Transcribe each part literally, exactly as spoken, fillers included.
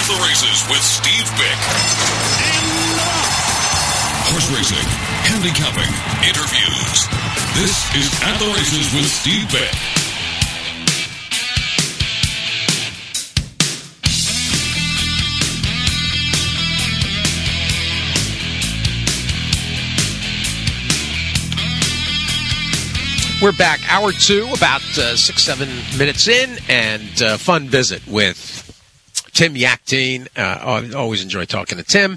At the Races with Steve Bick. Horse racing, handicapping, interviews. This is At the Races with Steve Bick. We're back, hour two, about uh, six, seven minutes in, and uh, fun visit with Tim Yakteen. Uh, I always enjoy talking to Tim,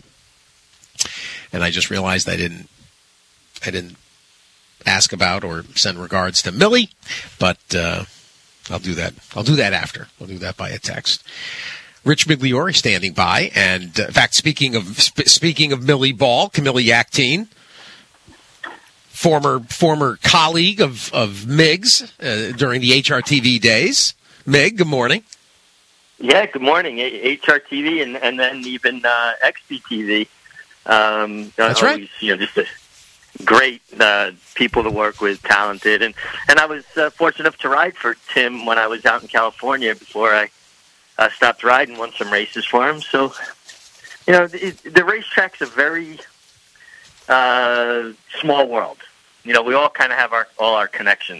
and I just realized I didn't, I didn't ask about or send regards to Millie, but uh, I'll do that. I'll do that after. I'll do that by a text. Rich Migliore standing by, and uh, in fact, speaking of sp- speaking of Millie Ball, Camilla Yakteen. Former former colleague of, of Miggs uh, during the H R T V days. Mig, good morning. Yeah, good morning. H R T V and, and then even uh, X B T V. Um, That's always, right. You know, just a great uh, people to work with, talented. And, and I was uh, fortunate enough to ride for Tim when I was out in California before I uh, stopped riding, won some races for him. So, you know, the, the racetrack's a very uh, small world. You know, we all kind of have our all our connections.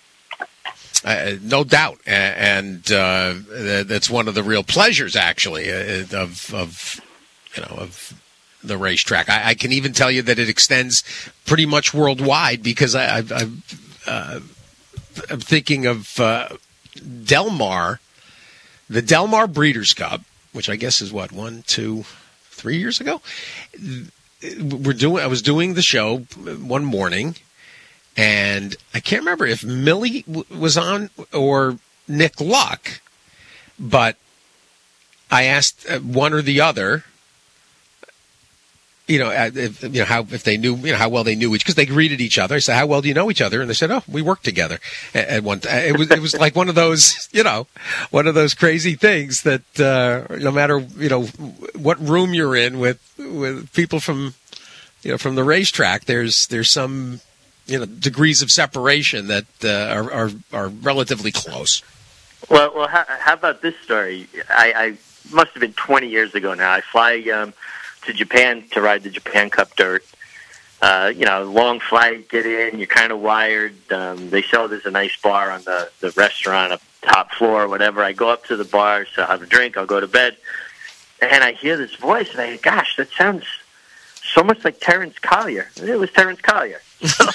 Uh, no doubt, and uh, that's one of the real pleasures, actually, uh, of of you know of the racetrack. I, I can even tell you that it extends pretty much worldwide because I, I, I uh, I'm thinking of uh, Del Mar, the Del Mar Breeders' Cup, which I guess is what one, two, three years ago. We're doing. I was doing the show one morning. And I can't remember if Millie w- was on or Nick Luck, but I asked uh, one or the other, you know, uh, if, you know how if they knew, you know, how well they knew each, because they greeted each other. I said, "How well do you know each other?" And they said, "Oh, we worked together at, at one time." It was it was like one of those, you know, one of those crazy things that uh, no matter you know what room you're in with with people from you know from the racetrack, there's there's some. You know, degrees of separation that uh, are, are are relatively close. Well, well, how, how about this story? I, I must have been twenty years ago now. I fly um, to Japan to ride the Japan Cup Dirt. Uh, you know, long flight, get in, you're kind of wired. Um, they sell there's a nice bar on the, the restaurant up top floor or whatever. I go up to the bar, so I have a drink, I'll go to bed. And I hear this voice, and I go, gosh, that sounds so much like Terrence Collier. And it was Terrence Collier. So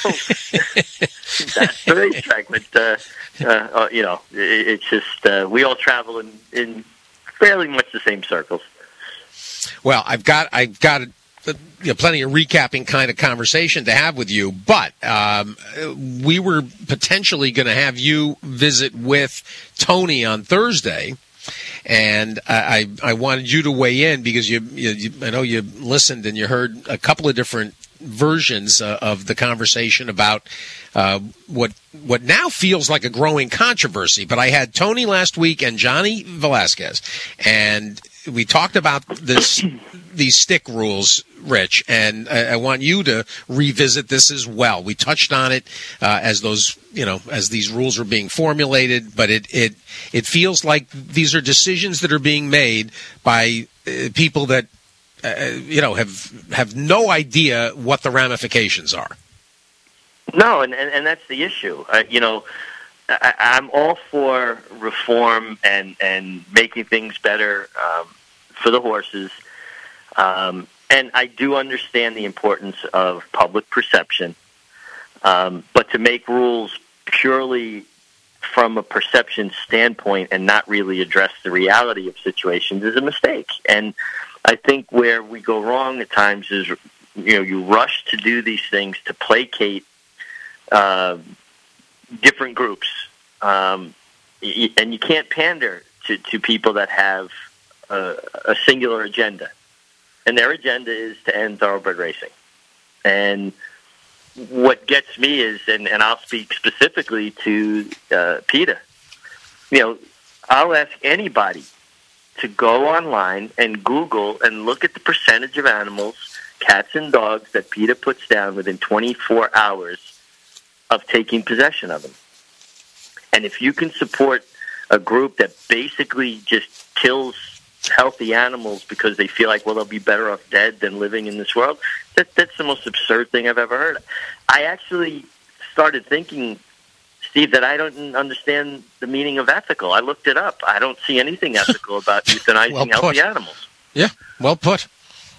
that's the racetrack, but uh, uh, you know, it, it's just uh, we all travel in, in fairly much the same circles. Well, I've got I've got you know, plenty of recapping kind of conversation to have with you, but um, we were potentially going to have you visit with Tony on Thursday. And I, I wanted you to weigh in because you, you, you I know you listened and you heard a couple of different versions uh, of the conversation about uh, what what now feels like a growing controversy. But I had Tony last week and Johnny Velasquez, and we talked about this these stick rules, Rich, and I, I want you to revisit this as well. We touched on it uh, as those you know as these rules were being formulated, but it it it feels like these are decisions that are being made by uh, people that. Uh, you know, have have no idea what the ramifications are. No, and, and, and that's the issue. Uh, you know, I, I'm all for reform and, and making things better um, for the horses. Um, and I do understand the importance of public perception. Um, but to make rules purely from a perception standpoint and not really address the reality of situations is a mistake. And I think where we go wrong at times is, you know, you rush to do these things to placate uh, different groups, um, and you can't pander to, to people that have a, a singular agenda, and their agenda is to end thoroughbred racing. And what gets me is, and, and I'll speak specifically to uh, PETA, you know, I'll ask anybody to go online and Google and look at the percentage of animals, cats and dogs, that PETA puts down within twenty-four hours of taking possession of them. And if you can support a group that basically just kills healthy animals because they feel like, well, they'll be better off dead than living in this world. That, that's the most absurd thing I've ever heard. I actually started thinking, Steve, that I don't understand the meaning of ethical. I looked it up. I don't see anything ethical about euthanizing well healthy animals. Yeah, well put.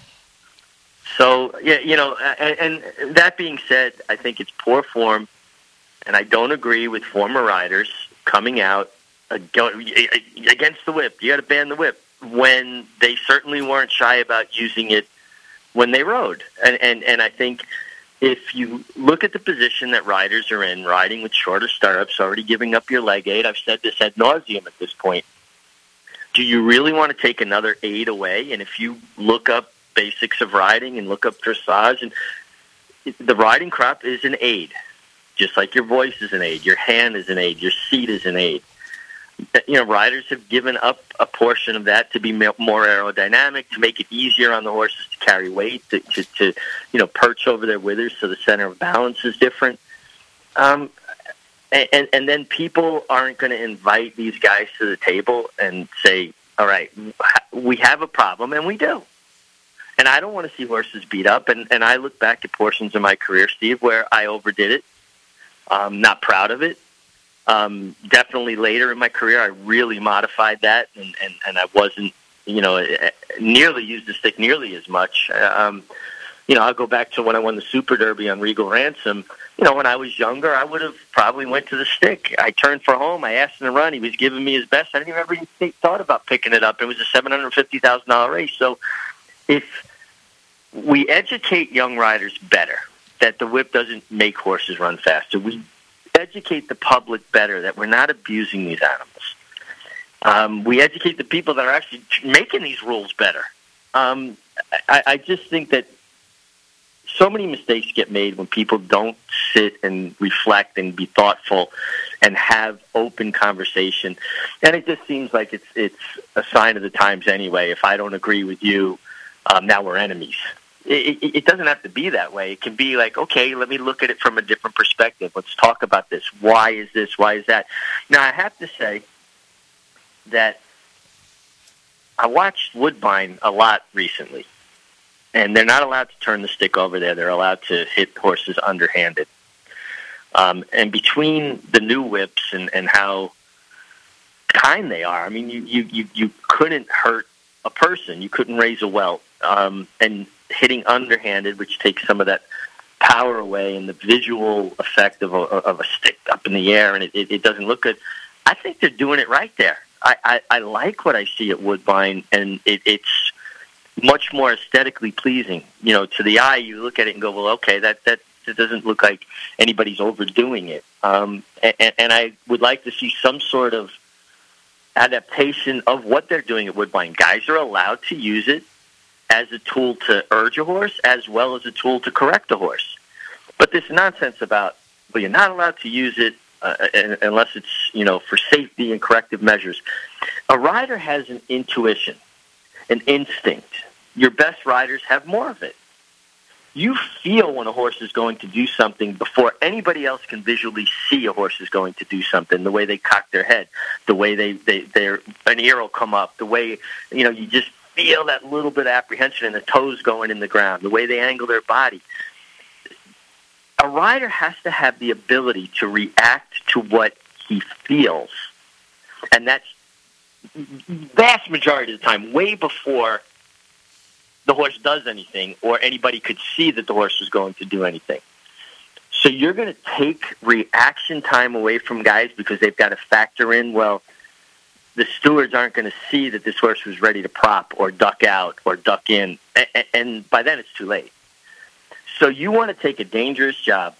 So, yeah, you know, and, and that being said, I think it's poor form, and I don't agree with former riders coming out against the whip. You got to ban the whip when they certainly weren't shy about using it when they rode. And, and, and I think if you look at the position that riders are in, riding with shorter stirrups, already giving up your leg aid, I've said this ad nauseum at this point, do you really want to take another aid away? And if you look up basics of riding and look up dressage, and the riding crop is an aid, just like your voice is an aid, your hand is an aid, your seat is an aid. You know, riders have given up a portion of that to be more aerodynamic, to make it easier on the horses to carry weight, to, to, to you know, perch over their withers so the center of balance is different. Um, and, and then people aren't going to invite these guys to the table and say, all right, we have a problem, and we do. And I don't want to see horses beat up. And, and I look back at portions of my career, Steve, where I overdid it. I'm not proud of it. Um, definitely later in my career, I really modified that, and, and, and I wasn't, you know, nearly used the stick nearly as much. Um, you know, I'll go back to when I won the Super Derby on Regal Ransom. You know, when I was younger, I would have probably went to the stick. I turned for home. I asked him to run. He was giving me his best. I didn't even ever think, thought about picking it up. It was a seven hundred fifty thousand dollars race. So if we educate young riders better, that the whip doesn't make horses run faster, we educate the public better that we're not abusing these animals. Um, we educate the people that are actually making these rules better. Um, I, I just think that so many mistakes get made when people don't sit and reflect and be thoughtful and have open conversation. And it just seems like it's it's a sign of the times anyway. If I don't agree with you, um, now we're enemies. It, it, it doesn't have to be that way. It can be like, okay, let me look at it from a different perspective. Let's talk about this. Why is this? Why is that? Now, I have to say that I watched Woodbine a lot recently, and they're not allowed to turn the stick over there. They're allowed to hit horses underhanded. Um, and between the new whips and, and how kind they are, I mean, you, you, you, you couldn't hurt a person. You couldn't raise a welt. Um, and hitting underhanded, which takes some of that power away and the visual effect of a, of a stick up in the air, and it, it, it doesn't look good. I think they're doing it right there. I, I, I like what I see at Woodbine, and it, it's much more aesthetically pleasing. You know, to the eye, you look at it and go, well, okay, that, that, that doesn't look like anybody's overdoing it. Um, and, and I would like to see some sort of adaptation of what they're doing at Woodbine. Guys are allowed to use it as a tool to urge a horse as well as a tool to correct a horse. But this nonsense about, well, you're not allowed to use it uh, unless it's, you know, for safety and corrective measures. A rider has an intuition, an instinct. Your best riders have more of it. You feel when a horse is going to do something before anybody else can visually see a horse is going to do something, the way they cock their head, the way they, they their an ear will come up, the way, you know, you just feel that little bit of apprehension and the toes going in the ground, the way they angle their body. A rider has to have the ability to react to what he feels. And that's vast majority of the time, way before the horse does anything or anybody could see that the horse is going to do anything. So you're going to take reaction time away from guys because they've got to factor in, well, the stewards aren't going to see that this horse was ready to prop or duck out or duck in, and, and by then it's too late. So you want to take a dangerous job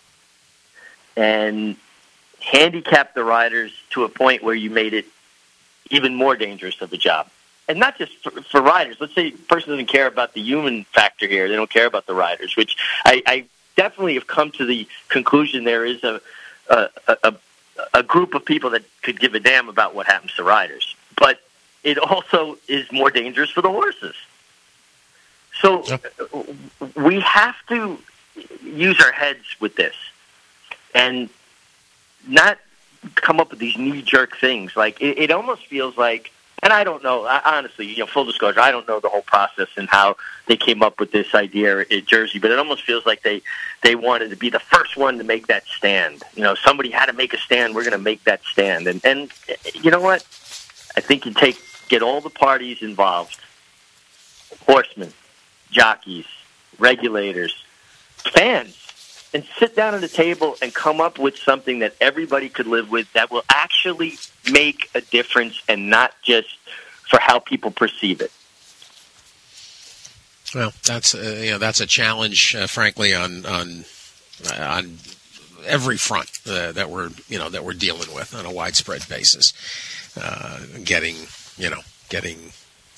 and handicap the riders to a point where you made it even more dangerous of a job. And not just for, for riders. Let's say a person doesn't care about the human factor here. They don't care about the riders, which I, I definitely have come to the conclusion there is a, a, a a group of people that could give a damn about what happens to riders. But it also is more dangerous for the horses. So we have to use our heads with this and not come up with these knee-jerk things. Like, it, it almost feels like, and and I don't know, I, honestly, you know, full disclosure, I don't know the whole process and how they came up with this idea at Jersey, but it almost feels like they, they wanted to be the first one to make that stand. You know, somebody had to make a stand, we're going to make that stand. And, and you know what? I think you take, get all the parties involved, horsemen, jockeys, regulators, fans, and sit down at a table and come up with something that everybody could live with that will actually make a difference and not just for how people perceive it. Well, that's uh, you know that's a challenge, uh, frankly, on on uh, on every front uh, that we're you know that we're dealing with on a widespread basis. Uh, getting you know getting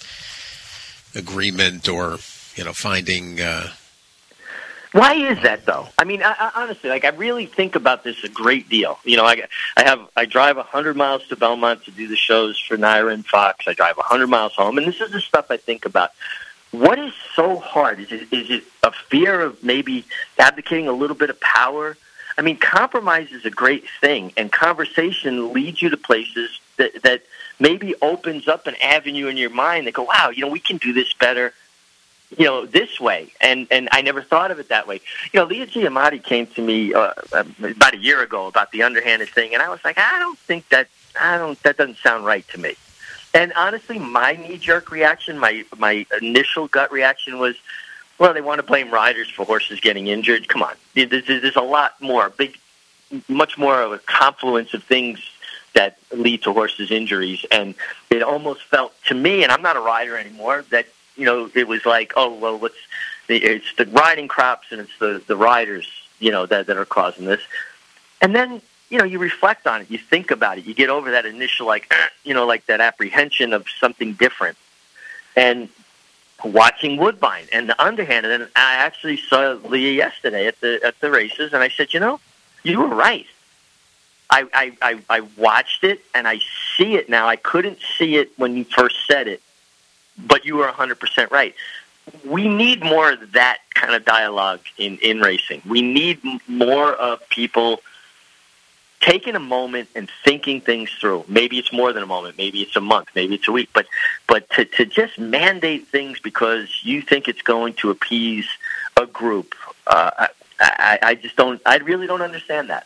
agreement or you know finding. Uh, Why is that, though? I mean, I, I, honestly, like I really think about this a great deal. You know, I, I have I drive one hundred miles to Belmont to do the shows for Naira and Fox. I drive one hundred miles home, and this is the stuff I think about. What is so hard? Is it is it a fear of maybe abdicating a little bit of power? I mean, compromise is a great thing, and conversation leads you to places that that maybe opens up an avenue in your mind that go, wow, you know, we can do this better. You know, this way, and and I never thought of it that way. You know, Leah Giamatti came to me uh, about a year ago about the underhanded thing, and I was like, I don't think that I don't that doesn't sound right to me. And honestly, my knee-jerk reaction, my my initial gut reaction was, well, they want to blame riders for horses getting injured. Come on, there's, there's a lot more, big, much more of a confluence of things that lead to horses' injuries, and it almost felt to me, and I'm not a rider anymore, that. You know, it was like, oh, well, what's it's the riding crops and it's the, the riders, you know, that, that are causing this. And then, you know, you reflect on it. You think about it. You get over that initial, like, eh, you know, like that apprehension of something different. And watching Woodbine and the underhanded, and I actually saw Leah yesterday at the at the races, and I said, you know, you were right. I, I, I, I watched it, and I see it now. I couldn't see it when you first said it. But you were one hundred percent right. We need more of that kind of dialogue in, in racing. We need more of people taking a moment and thinking things through. Maybe it's more than a moment. Maybe it's a month. Maybe it's a week. But but to, to just mandate things because you think it's going to appease a group, uh, I, I, I just don't. I really don't understand that.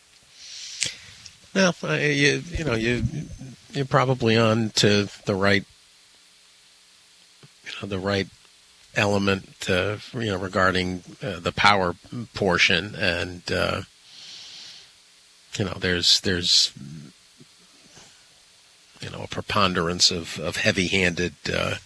Well, uh, you you know you you're probably on to the right. You know, the right element, uh, you know, regarding uh, the power portion, and uh, you know, there's there's you know a preponderance of of heavy-handed uh,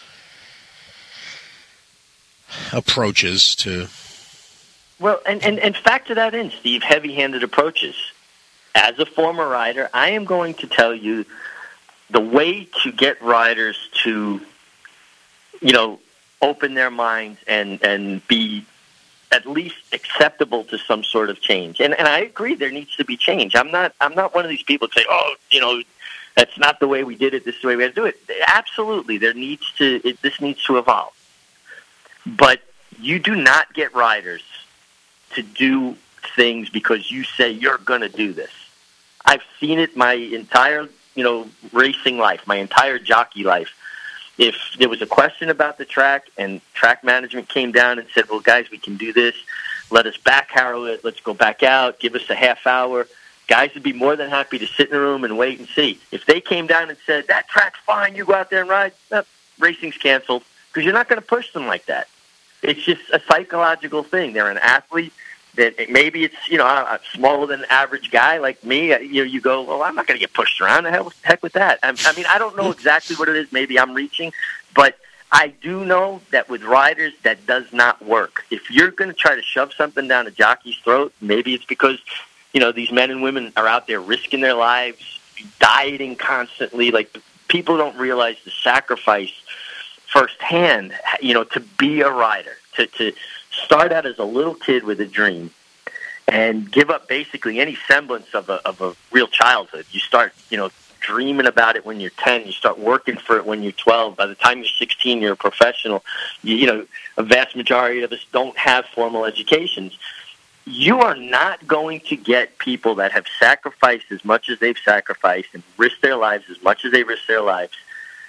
approaches to. Well, and, and and factor that in, Steve. Heavy-handed approaches. As a former rider, I am going to tell you the way to get riders to. You know, open their minds and, and be at least acceptable to some sort of change. And and I agree there needs to be change. I'm not I'm not one of these people that say, oh, you know, that's not the way we did it, this is the way we have to do it. Absolutely, there needs to it, this needs to evolve. But you do not get riders to do things because you say you're going to do this. I've seen it my entire, you know, racing life, my entire jockey life. If there was a question about the track and track management came down and said, well, guys, we can do this. Let us back harrow it. Let's go back out. Give us a half hour. Guys would be more than happy to sit in a room and wait and see. If they came down and said, that track's fine, you go out there and ride, eh, racing's canceled, because you're not going to push them like that. It's just a psychological thing. They're an athlete. That maybe it's, you know, a smaller than average guy like me. You know, you go, well, I'm not going to get pushed around. The hell, heck with that. I, I mean, I don't know exactly what it is. Maybe I'm reaching, but I do know that with riders, that does not work. If you're going to try to shove something down a jockey's throat, maybe it's because, you know, these men and women are out there risking their lives, dieting constantly. Like, people don't realize the sacrifice firsthand, you know, to be a rider, to, to start out as a little kid with a dream and give up basically any semblance of a, of a real childhood. You start, you know, dreaming about it when you're ten. You start working for it when you're twelve. By the time you're sixteen, you're a professional. You, you know, a vast majority of us don't have formal educations. You are not going to get people that have sacrificed as much as they've sacrificed and risked their lives as much as they risk their lives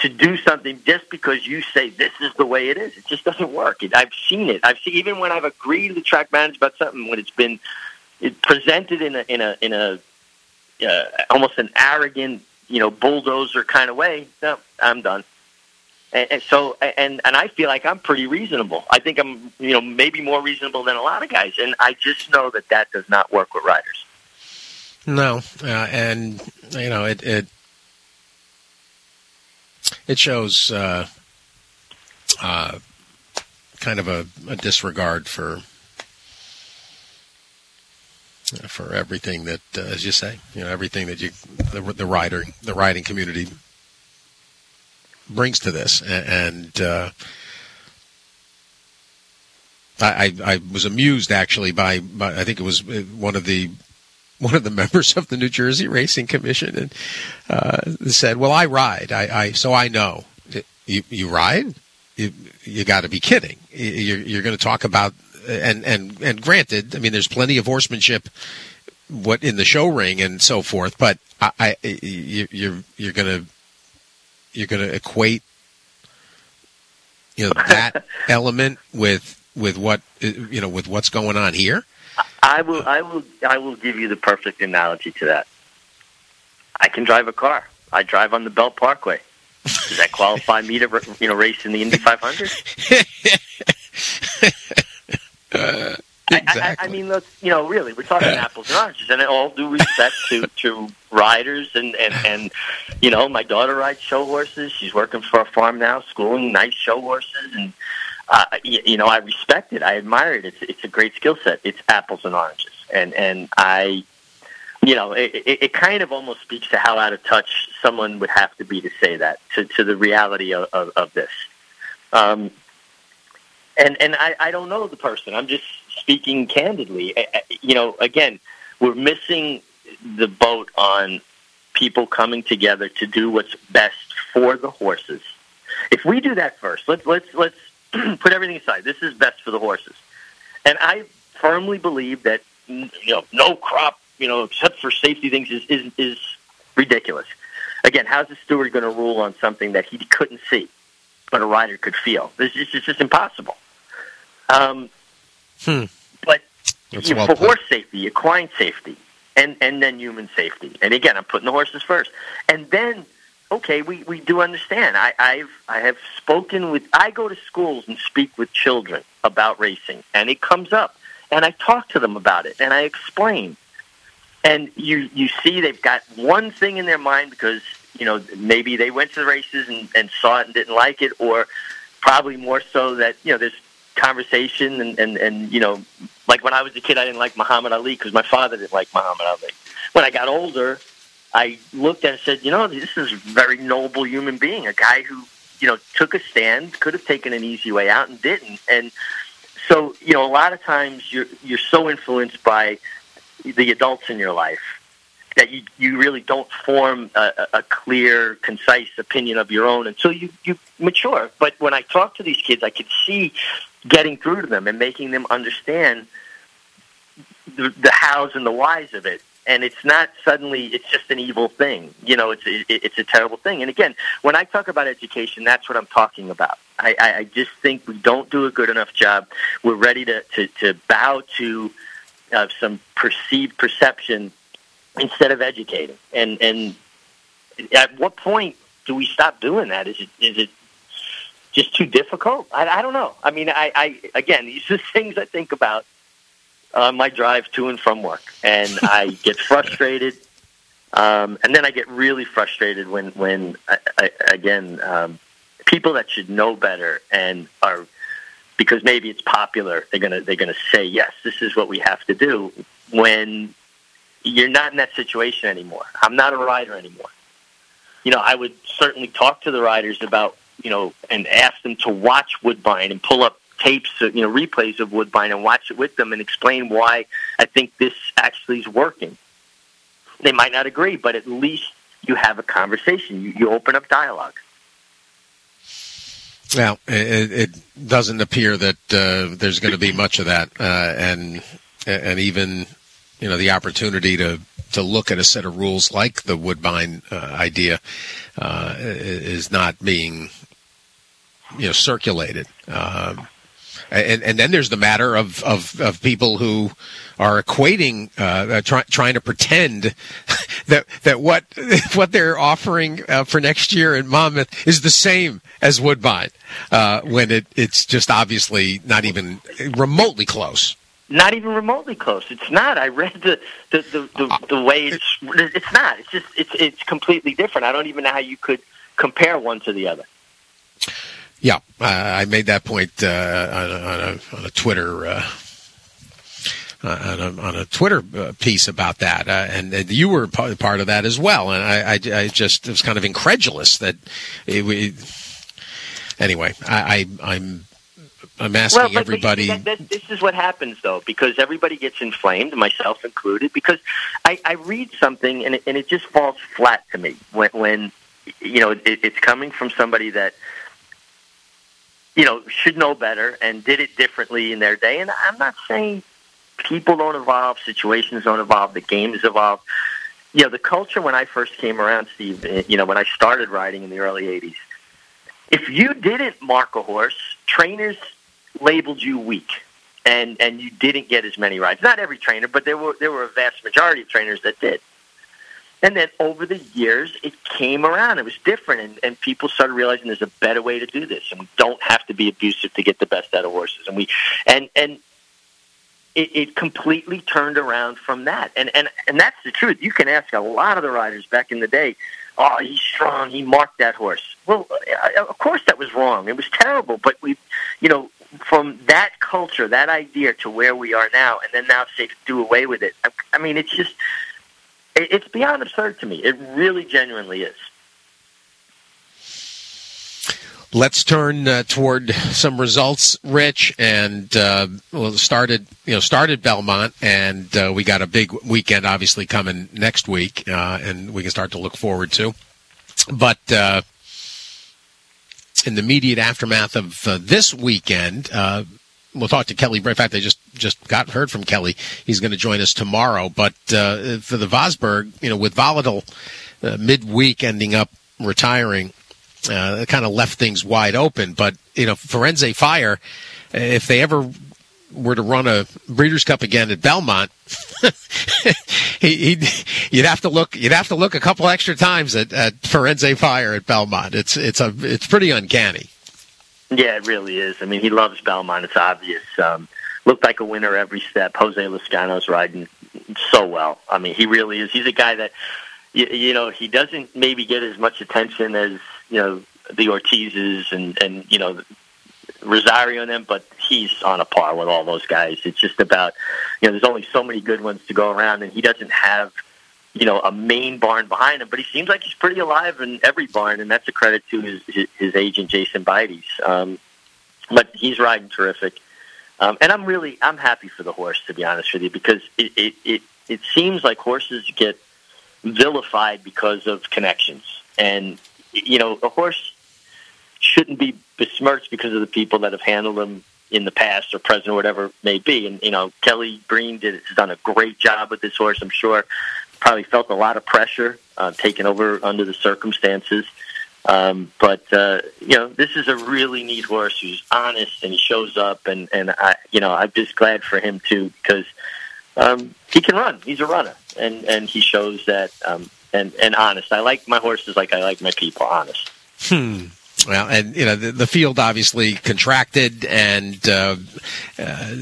to do something just because you say this is the way it is. It just doesn't work. It, I've seen it. I've seen even when I've agreed to the track manager about something, when it's been it presented in a in a in a uh, almost an arrogant, you know, bulldozer kind of way. No, I'm done. And, and so, and and I feel like I'm pretty reasonable. I think I'm, you know, maybe more reasonable than a lot of guys. And I just know that that does not work with riders. No, uh, and you know it. it It shows uh, uh, kind of a, a disregard for for everything that, uh, as you say, you know, everything that you the, the rider, the riding community brings to this, and uh, I, I, I was amused actually by, by I think it was one of the. one of the members of the New Jersey Racing Commission and uh, said, well, I ride, I, I so I know. You, you ride? You, you got to be kidding. You're, you're going to talk about, and, and, and granted, I mean, there's plenty of horsemanship what in the show ring and so forth, but I, I you, you're, you're going to, you're going to equate, you know, that element with, with what, you know, with what's going on here. I will, I will, I will give you the perfect analogy to that. I can drive a car. I drive on the Belt Parkway. Does that qualify me to, you know, race in the Indy five hundred? uh, exactly. I, I, I mean, let's, you know, really, we're talking apples and oranges, and all due respect to, to riders, and, and, and, you know, my daughter rides show horses. She's working for a farm now, schooling nice show horses, and Uh, you, you know, I respect it. I admire it. It's it's a great skill set. It's apples and oranges, and and I, you know, it, it, it kind of almost speaks to how out of touch someone would have to be to say that to, to the reality of, of, of this. Um, and and I, I don't know the person. I'm just speaking candidly. I, I, you know, again, we're missing the boat on people coming together to do what's best for the horses. If we do that first, let's let's let's. put everything aside. This is best for the horses. And I firmly believe that, you know, no crop, you know, except for safety things is, is, is ridiculous. Again, how's the steward going to rule on something that he couldn't see, but a rider could feel? This is just, just impossible. Um, hmm. But you know, well for horse safety, equine safety, and, and then human safety. And again, I'm putting the horses first. And then, okay, we, we do understand. I, I've I have spoken with. I go to schools and speak with children about racing, and it comes up, and I talk to them about it, and I explain. And you you see they've got one thing in their mind because you know maybe they went to the races and, and saw it and didn't like it, or probably more so that you know there's conversation and, and, and you know like when I was a kid I didn't like Muhammad Ali because my father didn't like Muhammad Ali. When I got older, I looked at it and said, you know, this is a very noble human being, a guy who, you know, took a stand, could have taken an easy way out and didn't. And so, you know, a lot of times you're you're so influenced by the adults in your life that you, you really don't form a, a clear, concise opinion of your own until you, you mature. But when I talk to these kids, I could see getting through to them and making them understand the, the hows and the whys of it. And it's not suddenly, it's just an evil thing. You know, it's it, it's a terrible thing. And again, when I talk about education, that's what I'm talking about. I, I, I just think we don't do a good enough job. We're ready to, to, to bow to uh, some perceived perception instead of educating. And and at what point do we stop doing that? Is it is it just too difficult? I, I don't know. I mean, I, I again, these are things I think about on my drive to and from work, and I get frustrated. Um, and then I get really frustrated when, when I, I, again, um, people that should know better and are, because maybe it's popular, they're gonna they're gonna say yes, this is what we have to do. When you're not in that situation anymore, I'm not a rider anymore. You know, I would certainly talk to the riders about, you know, and ask them to watch Woodbine and pull up tapes, you know, replays of Woodbine and watch it with them and explain why I think this actually is working. They might not agree, but at least you have a conversation. You, you open up dialogue. Well, it, it doesn't appear that uh, there's going to be much of that, uh, and and even you know, the opportunity to, to look at a set of rules like the Woodbine uh, idea uh, is not being, you know, circulated. Um, and, and then there's the matter of, of, of people who are equating, uh, try, trying to pretend that that what what they're offering uh, for next year in Monmouth is the same as Woodbine, uh, when it, it's just obviously not even remotely close. Not even remotely close. It's not. I read the the, the, the, the way it's. It's not. It's just. It's it's completely different. I don't even know how you could compare one to the other. Yeah, uh, I made that point uh, on, a, on, a, on a Twitter uh, on, a, on a Twitter piece about that, uh, and, and you were part of that as well. And I, I, I just was kind of incredulous that it, we. Anyway, I, I, I'm. I'm asking well, but, everybody. But that, that, this is what happens, though, because everybody gets inflamed, myself included. Because I, I read something and it, and it just falls flat to me when, when you know, it, it's coming from somebody that, you know, should know better and did it differently in their day. And I'm not saying people don't evolve, situations don't evolve, the games evolve. You know, the culture when I first came around, Steve, you know, when I started riding in the early eighties, if you didn't mark a horse, trainers labeled you weak, and and you didn't get as many rides. Not every trainer, but there were there were a vast majority of trainers that did. And then over the years, it came around. It was different, and, and people started realizing there's a better way to do this, and we don't have to be abusive to get the best out of horses. And we and and it, it completely turned around from that. And and and that's the truth. You can ask a lot of the riders back in the day. Oh, he's strong. He marked that horse. Well, of course that was wrong. It was terrible. But we, you know, from that culture, that idea to where we are now, and then now say to do away with it. I, I mean, it's just, it's beyond absurd to me. It really genuinely is. Let's turn uh, toward some results, Rich, and uh, well, started you know started Belmont, and uh, we got a big weekend obviously coming next week, uh, and we can start to look forward to. But uh, in the immediate aftermath of uh, this weekend, uh, we'll talk to Kelly. In fact, I just just got heard from Kelly. He's going to join us tomorrow. But uh, for the Vosburg, you know, with Volatile uh, midweek ending up retiring. Uh, it kind of left things wide open, but you know, Firenze Fire, if they ever were to run a Breeders' Cup again at Belmont, he, he'd, you'd have to look. You'd have to look a couple extra times at, at Firenze Fire at Belmont. It's it's a it's pretty uncanny. Yeah, it really is. I mean, he loves Belmont. It's obvious. Um, looked like a winner every step. Jose Lezcano's riding so well. I mean, he really is. He's a guy that you, you know he doesn't maybe get as much attention as. You know, the Ortizes and, and, you know, Rosario and them, but he's on a par with all those guys. It's just about, you know, there's only so many good ones to go around, and he doesn't have, you know, a main barn behind him, but he seems like he's pretty alive in every barn, and that's a credit to his his, his agent, Jason Bites. Um, but he's riding terrific. Um, and I'm really, I'm happy for the horse, to be honest with you, because it, it, it, it seems like horses get vilified because of connections. And, you know, a horse shouldn't be besmirched because of the people that have handled him in the past or present or whatever it may be. And, you know, Kelly Green did, has done a great job with this horse, I'm sure. Probably felt a lot of pressure uh, taken over under the circumstances. Um, but, uh, you know, this is a really neat horse who's honest and he shows up. And, and I, you know, I'm just glad for him, too, because um, he can run. He's a runner. And, and he shows that. Um, And, and honest. I like my horses like I like my people, honest. Hmm. Well, and, you know, the, the field obviously contracted, and uh, uh,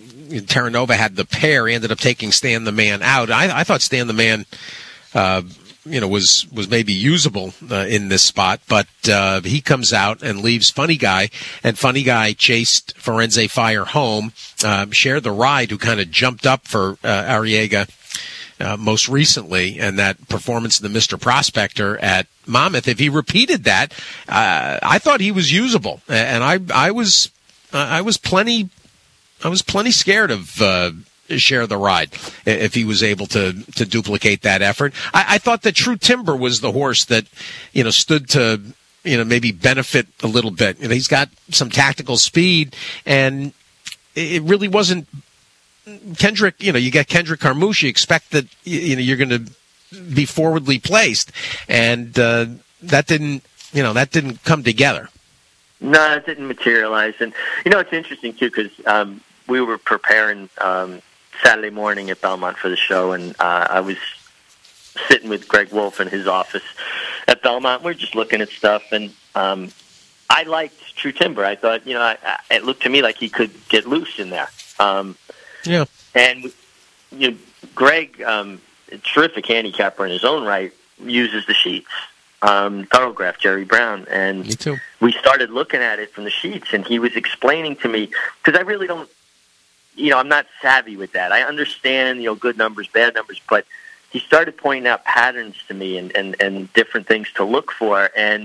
Terra Nova had the pair. He ended up taking Stan the Man out. I, I thought Stan the Man, uh, you know, was, was maybe usable uh, in this spot, but uh, he comes out and leaves Funny Guy, and Funny Guy chased Firenze Fire home, uh, shared the ride, who kind of jumped up for uh, Arriaga. Uh, most recently, and that performance in the Mister Prospector at Monmouth, if he repeated that, uh, I thought he was usable, and I, I was, uh, I was plenty, I was plenty scared of uh, Share the Ride if he was able to to duplicate that effort. I, I thought that True Timber was the horse that, you know, stood to, you know, maybe benefit a little bit. You know, he's got some tactical speed, and it really wasn't Kendrick, you know, you get Kendrick Carmouche, you expect that, you know, you're going to be forwardly placed, and uh, that didn't, you know, that didn't come together. No, it didn't materialize. And, you know, it's interesting, too, because um, we were preparing um, Saturday morning at Belmont for the show, and uh, I was sitting with Greg Wolf in his office at Belmont. We we're just looking at stuff, and um, I liked True Timber. I thought, you know, I, I, it looked to me like he could get loose in there. Um, yeah. And, you know, Greg, um, a terrific handicapper in his own right, uses the sheets. Um, Thoroughgraph, Jerry Brown, and me too. We started looking at it from the sheets, and he was explaining to me, because I really don't, you know, I'm not savvy with that. I understand, you know, good numbers, bad numbers, but he started pointing out patterns to me and, and, and different things to look for, and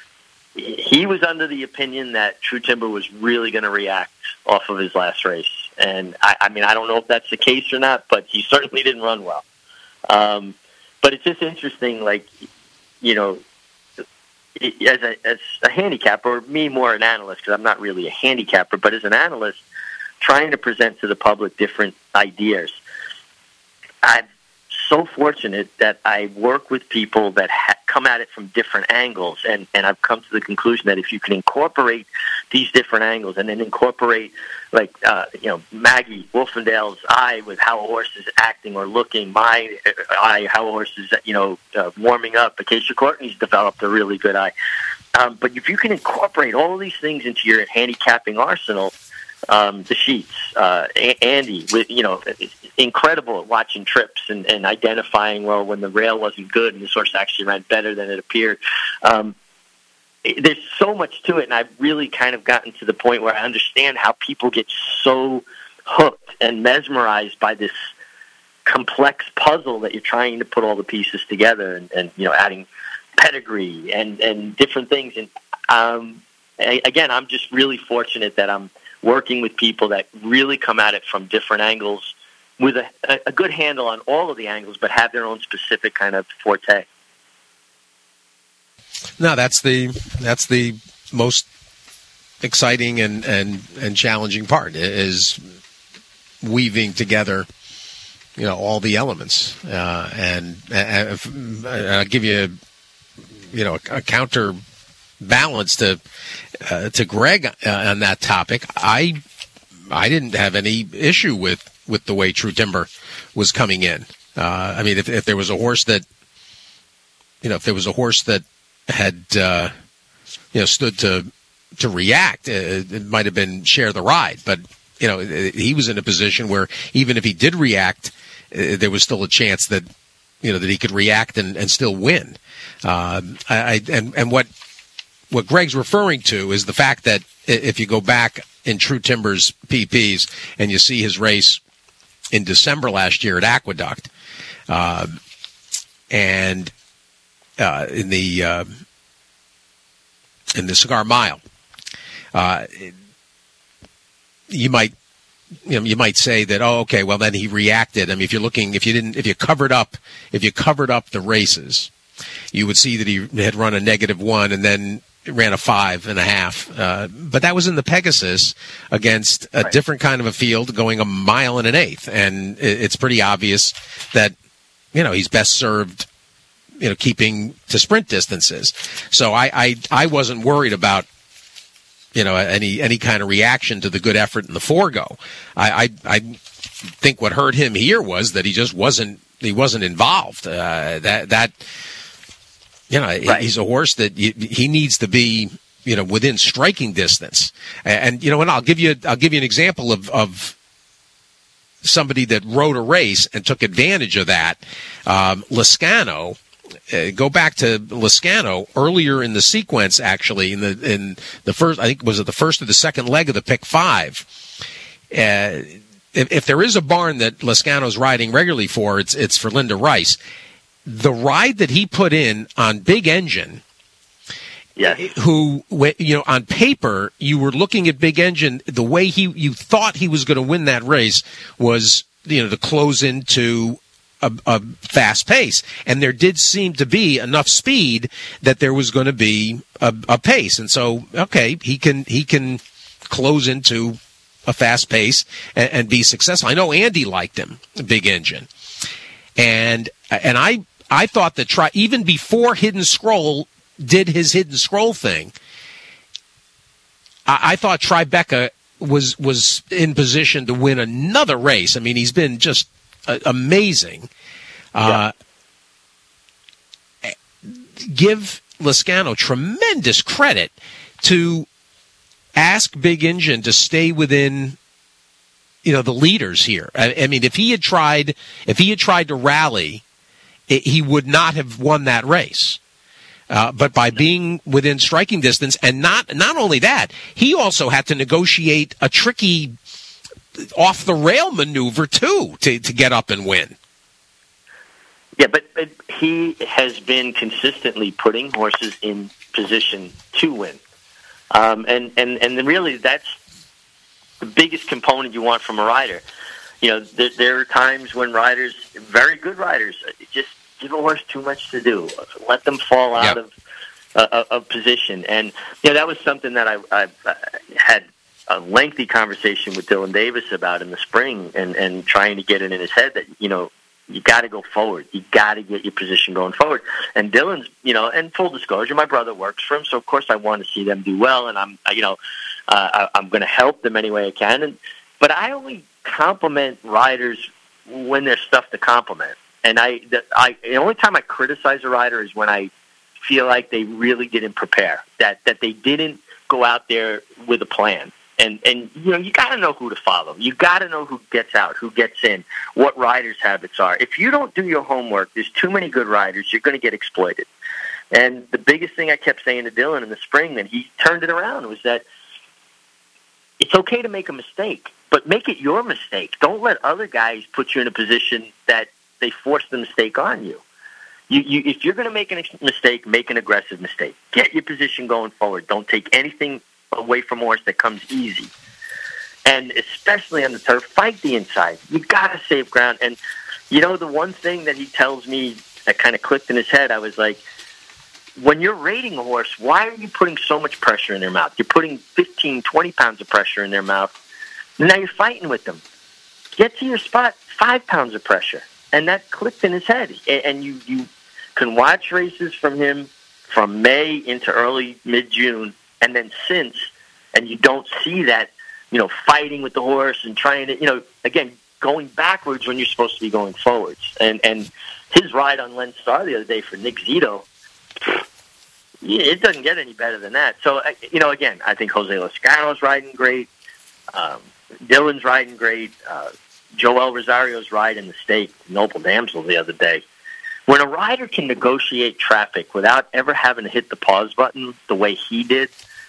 he was under the opinion that True Timber was really going to react off of his last race. And, I, I mean, I don't know if that's the case or not, but he certainly didn't run well. Um, but it's just interesting, like, you know, as a, as a handicapper, or me more an analyst, because I'm not really a handicapper, but as an analyst, trying to present to the public different ideas. I'm so fortunate that I work with people that ha- come at it from different angles, and, and I've come to the conclusion that if you can incorporate these different angles and then incorporate, like, uh, you know, Maggie Wolfendale's eye with how a horse is acting or looking, my eye, how a horse is, you know, uh, warming up. Acacia Courtney's developed a really good eye. Um, but if you can incorporate all of these things into your handicapping arsenal, um, the sheets, uh, Andy, with, you know, incredible at watching trips and, and identifying, well, when the rail wasn't good and the horse actually ran better than it appeared. Um, There's so much to it, and I've really kind of gotten to the point where I understand how people get so hooked and mesmerized by this complex puzzle that you're trying to put all the pieces together, and, and you know, adding pedigree and, and different things. And um, again, I'm just really fortunate that I'm working with people that really come at it from different angles with a, a good handle on all of the angles, but have their own specific kind of forte. No, that's the that's the most exciting and, and, and challenging part, is weaving together, you know, all the elements. Uh, and, and I'll give you, you know, a, a counter balance to uh, to Greg uh, on that topic. I I didn't have any issue with, with the way True Timber was coming in. Uh, I mean, if, if there was a horse that, you know, if there was a horse that had uh, you know stood to to react, uh, it might have been Share the Ride, but you know he was in a position where even if he did react, uh, there was still a chance that you know that he could react and, and still win. Uh, I, and and what what Greg's referring to is the fact that if you go back in True Timber's P Ps and you see his race in December last year at Aqueduct, uh, and Uh, in the uh, in the Cigar Mile, uh, you might you know you might say that, oh, okay, well then he reacted. I mean, if you're looking, if you didn't, if you covered up, if you covered up the races, you would see that he had run a negative one and then ran a five and a half. Uh, but that was in the Pegasus against a right. different kind of a field, going a mile and an eighth, and it's pretty obvious that you know he's best served, you know, keeping to sprint distances. So I, I, I wasn't worried about, you know, any, any kind of reaction to the good effort in the forego. I, I, I think what hurt him here was that he just wasn't, he wasn't involved. Uh, that, that, you know, right. he's a horse that you, he needs to be, you know, within striking distance. And, and, you know, and I'll give you, I'll give you an example of, of somebody that rode a race and took advantage of that. Um, Loscano. Uh, go back to Loscano earlier in the sequence, actually, in the in the first, I think, was it the first or the second leg of the pick five? Uh, if, if there is a barn that Loscano's riding regularly for, it's it's for Linda Rice. The ride that he put in on Big Engine, yeah, who, you know, on paper, you were looking at Big Engine, the way he you thought he was going to win that race was, you know, to close into A, a fast pace, and there did seem to be enough speed that there was going to be a, a pace, and so okay, he can he can close into a fast pace and, and be successful. I know Andy liked him, Big Engine, and and I I thought that try even before Hidden Scroll did his Hidden Scroll thing, I, I thought Tribeca was was in position to win another race. I mean, he's been just uh, amazing. Uh, give Lezcano tremendous credit to ask Big Engine to stay within, you know, the leaders here. I, I mean, if he had tried, if he had tried to rally, it, he would not have won that race. Uh, but by being within striking distance, and not not only that, he also had to negotiate a tricky off the rail maneuver too to to get up and win. Yeah, but, but he has been consistently putting horses in position to win. Um, and, and, and really that's the biggest component you want from a rider. You know, there, there are times when riders, very good riders, just give a horse too much to do. Let them fall out yep. of, uh, of position. And, you know, that was something that I, I, I had a lengthy conversation with Dylan Davis about in the spring and, and trying to get it in his head that, you know, you got to go forward. You got to get your position going forward. And Dylan's, you know, and full disclosure, my brother works for him, so of course I want to see them do well, and I'm, you know, uh, I'm going to help them any way I can. And but I only compliment riders when there's stuff to compliment. And I, the, I, the only time I criticize a rider is when I feel like they really didn't prepare, that that they didn't go out there with a plan. And, and you know, you got to know who to follow. You got to know who gets out, who gets in, what riders' habits are. If you don't do your homework, there's too many good riders, you're going to get exploited. And the biggest thing I kept saying to Dylan in the spring, and he turned it around, was that it's okay to make a mistake, but make it your mistake. Don't let other guys put you in a position that they force the mistake on you. You, you if you're going to make a mistake, make an aggressive mistake. Get your position going forward. Don't take anything away from a horse that comes easy. And especially on the turf, fight the inside. You got to save ground. And, you know, the one thing that he tells me that kind of clicked in his head, I was like, when you're rating a horse, why are you putting so much pressure in their mouth? You're putting fifteen, twenty pounds of pressure in their mouth. And now you're fighting with them. Get to your spot, five pounds of pressure. And that clicked in his head. And you, you can watch races from him from May into early, mid-June, and then since, and you don't see that, you know, fighting with the horse and trying to, you know, again, going backwards when you're supposed to be going forwards. And and his ride on Len Star the other day for Nick Zito, it doesn't get any better than that. So, you know, again, I think Jose Lezcano's riding great. Um, Dylan's riding great. Uh, Joel Rosario's ride in the stake, Noble Damsel, the other day. When a rider can negotiate traffic without ever having to hit the pause button the way he did,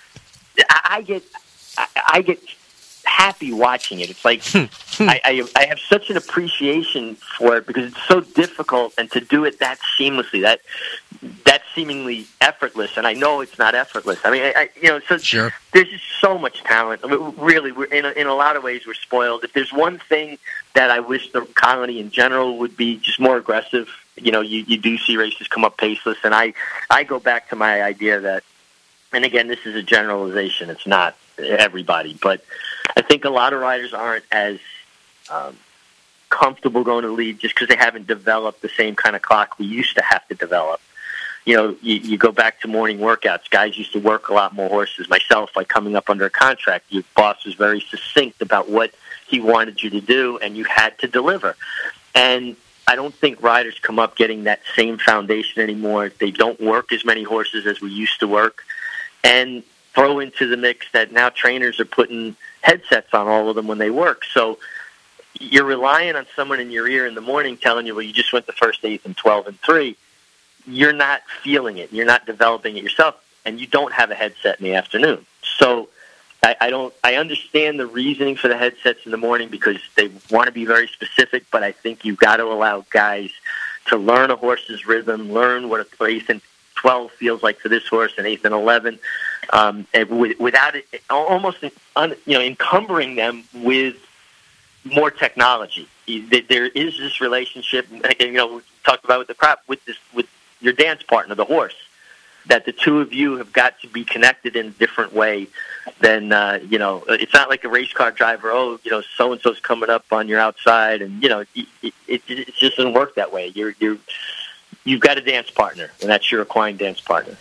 I get, I, I get happy watching it. It's like I, I, I have such an appreciation for it because it's so difficult, and to do it that seamlessly, that that seemingly effortless. And I know it's not effortless. I mean, I, I, you know, so sure. There's just so much talent. I mean, really, we're in a, in a lot of ways we're spoiled. If there's one thing that I wish the colony in general would be just more aggressive, you know, you, you do see races come up paceless, and I, I go back to my idea that. And again, this is a generalization. It's not everybody. But I think a lot of riders aren't as um, comfortable going to the lead just because they haven't developed the same kind of clock we used to have to develop. You know, you, you go back to morning workouts. Guys used to work a lot more horses. Myself, like coming up under a contract, your boss was very succinct about what he wanted you to do, and you had to deliver. And I don't think riders come up getting that same foundation anymore. They don't work as many horses as we used to work. And throw into the mix that now trainers are putting headsets on all of them when they work. So you're relying on someone in your ear in the morning telling you, well, you just went the first eighth and twelve and three. You're not feeling it. You're not developing it yourself, and you don't have a headset in the afternoon. So I, I don't. I understand the reasoning for the headsets in the morning because they want to be very specific, but I think you've got to allow guys to learn a horse's rhythm, learn what a eighth and twelve feels like for this horse, and eighth and eleven, um, and w- without it almost un, you know encumbering them with more technology. There is this relationship, you know, we talked about with the crop, with this with your dance partner, the horse. that the two of you have got to be connected in a different way than, uh, you know, it's not like a race car driver, oh, you know, so-and-so's coming up on your outside, and, you know, it, it, it, it just doesn't work that way. You're, you're, you've got a dance partner, and that's your equine dance partner.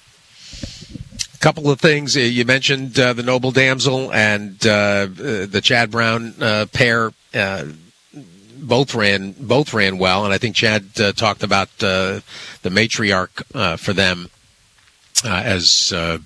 A couple of things. You mentioned uh, the Noble Damsel and uh, the Chad Brown uh, pair. Uh, both ran both ran well, and I think Chad uh, talked about uh, the matriarch uh, for them uh, as uh,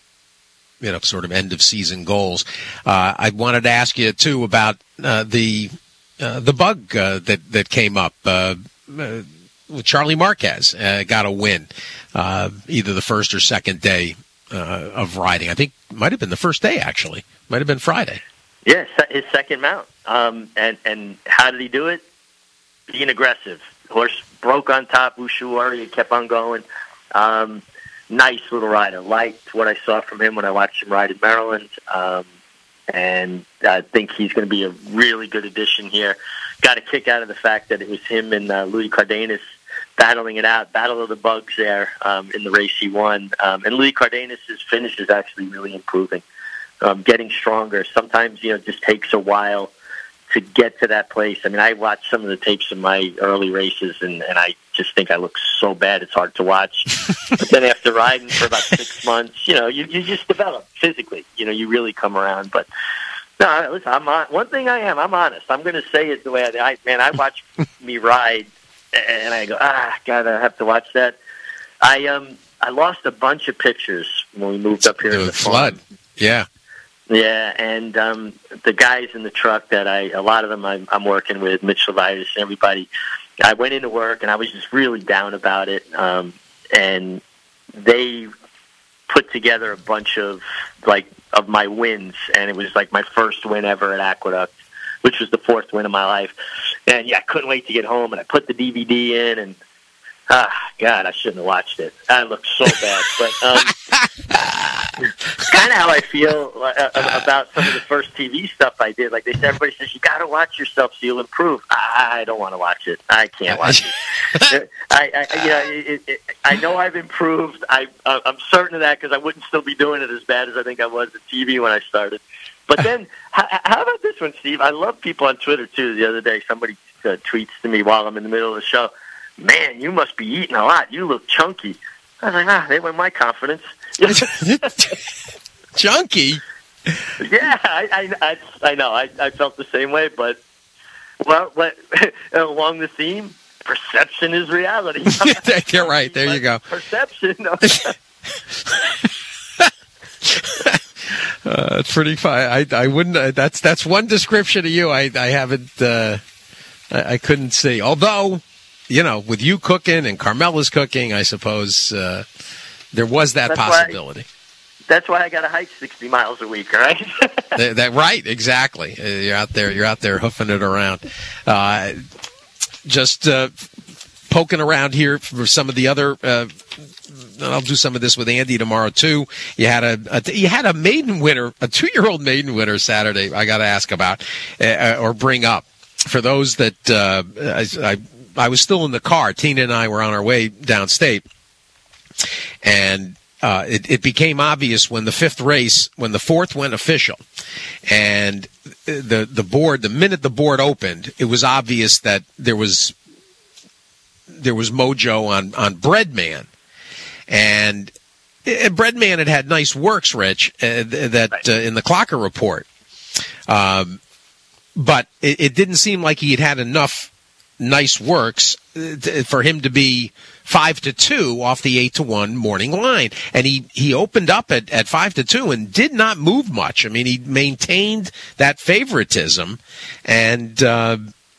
you know, sort of end of season goals. Uh, I wanted to ask you too about uh, the uh, the bug uh, that that came up. Uh, uh, Charlie Marquez uh, got a win, uh, either the first or second day uh, of riding. I think it might have been the first day, actually. Might have been Friday. Yeah, his second mount. Um, and, and how did he do it? Being aggressive. Horse broke on top, Ushuaia kept on going. Um, nice little rider. Liked what I saw from him when I watched him ride in Maryland. Um, and I think he's going to be a really good addition here. Got a kick out of the fact that it was him and uh, Louis Cardenas battling it out, battle of the bugs there um, in the race he won. Um, and Louis Cardenas' finish is actually really improving, um, getting stronger. Sometimes, you know, it just takes a while to get to that place. I mean, I watched some of the tapes of my early races, and, and I just think I look so bad it's hard to watch. But then after riding for about six months, you know, you, you just develop physically. You know, you really come around. But no, listen, I'm on, one thing I am, I'm honest. I'm going to say it the way I, I man, I watch me ride, and I go, ah, God, I have to watch that. I um, I lost a bunch of pictures when we moved up here the to the flood. farm. Yeah. Yeah, and um, the guys in the truck that I, a lot of them I'm, I'm working with, Mitch Levitas and everybody, I went into work and I was just really down about it. Um, and they put together a bunch of, like, of my wins, and it was like my first win ever at Aqueduct, which was the fourth win of my life. And yeah, I couldn't wait to get home, and I put the D V D in, and ah, God, I shouldn't have watched it. I looked so bad, but um, kind of how I feel uh, about some of the first T V stuff I did. Like they said, everybody says you got to watch yourself so you'll improve. I don't want to watch it. I can't watch it. I, I, you know, it, it, I know I've improved. I, I'm certain of that because I wouldn't still be doing it as bad as I think I was at T V when I started. But then, how, how about this one, Steve? I love people on Twitter too. The other day, somebody uh, tweets to me while I'm in the middle of the show. Man, you must be eating a lot. You look chunky. I was like, ah, they went my confidence. Chunky? Yeah, I, I, I, I know. I, I felt the same way, but well, what, along the theme, perception is reality. You're right. There you go. Perception. uh, it's pretty fine. I, I wouldn't. Uh, that's that's one description of you. I, I haven't. Uh, I, I couldn't see. Although, you know, with you cooking and Carmela's cooking, I suppose uh, there was that that's possibility. Why, that's why I got to hike sixty miles a week, right? that, that right, exactly. Uh, you're out there. You're out there hoofing it around. Uh, just uh, poking around here for some of the other. Uh, I'll do some of this with Andy tomorrow too. You had a, a you had a maiden winner, a two-year-old maiden winner Saturday. I got to ask about uh, or bring up for those that uh, I. I I was still in the car. Tina and I were on our way downstate, and uh, it, it became obvious when the fifth race, when the fourth went official, and the the board, the minute the board opened, it was obvious that there was there was mojo on on Breadman, and, and Breadman had had nice works, Rich, uh, that uh, in the Clocker report, um, but it, it didn't seem like he had had enough nice works for him to be five to two off the eight to one morning line, and he he opened up at at five to two and did not move much. I mean, he maintained that favoritism, and uh,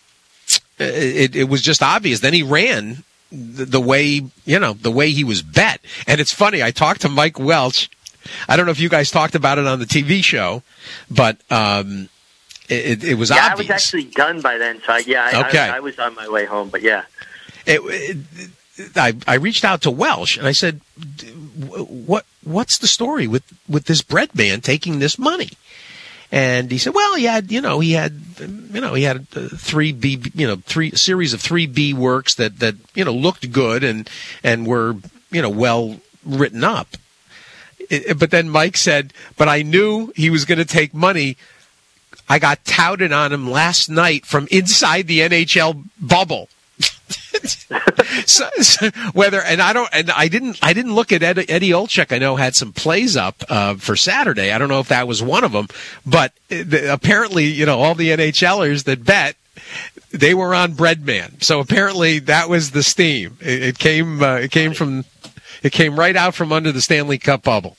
it it was just obvious. Then he ran the, the way you know the way he was bet, and it's funny. I talked to Mike Welch. I don't know if you guys talked about it on the T V show, but. Um, It, it was yeah, obvious. I was actually done by then, so I, yeah, I, okay. I, I was on my way home. But yeah, it, it, I I reached out to Welsh and I said, "What what's the story with, with this Breadman taking this money?" And he said, "Well, he had you know he had you know he had three B you know three series of three B works that, that you know looked good and and were you know well written up. It, but then Mike said, but I knew he was going to take money. I got touted on him last night from inside the N H L bubble. so, so whether and I don't and I didn't I didn't look at Ed, Eddie Olczyk. I know had some plays up uh, for Saturday. I don't know if that was one of them, but the, apparently, you know, all the NHLers that bet, they were on Breadman. So apparently that was the steam. It, it came uh, it came from it came right out from under the Stanley Cup bubble.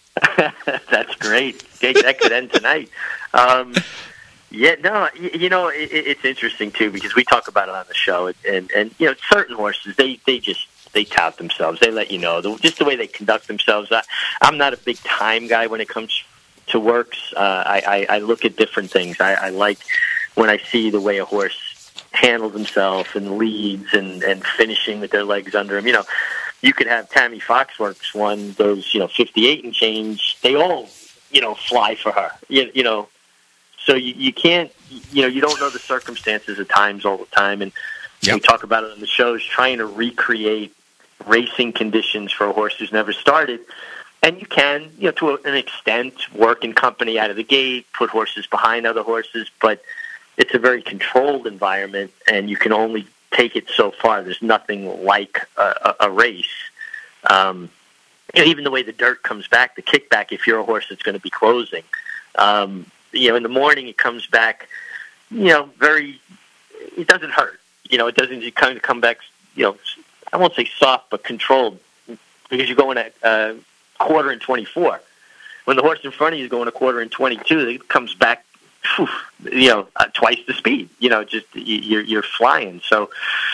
That's great. That could end tonight. Um, yeah, no, you, you know, it, it's interesting too because we talk about it on the show, and and you know, certain horses they they just they tout themselves. They let you know the, just the way they conduct themselves. I, I'm not a big time guy when it comes to works. Uh, I, I I look at different things. I, I like when I see the way a horse handles himself and leads and and finishing with their legs under him. You know, you could have Tammy Foxworks one those you know fifty-eight and change. They all you know fly for her. You, you know. So you, you can't, you know, you don't know the circumstances at times all the time. And yep. we talk about it on the shows, trying to recreate racing conditions for a horse who's never started. And you can, you know, to an extent, work in company out of the gate, put horses behind other horses. But it's a very controlled environment, and you can only take it so far. There's nothing like a, a, a race. Um, you know, even the way the dirt comes back, the kickback, if you're a horse that's going to be closing, um, you know, in the morning it comes back, you know, very, it doesn't hurt. You know, it doesn't it kind of come back, you know, I won't say soft, but controlled because you're going at a quarter and twenty-four. When the horse in front of you is going a quarter and twenty-two, it comes back, whew, you know, uh, twice the speed. You know, just you're, you're flying. So,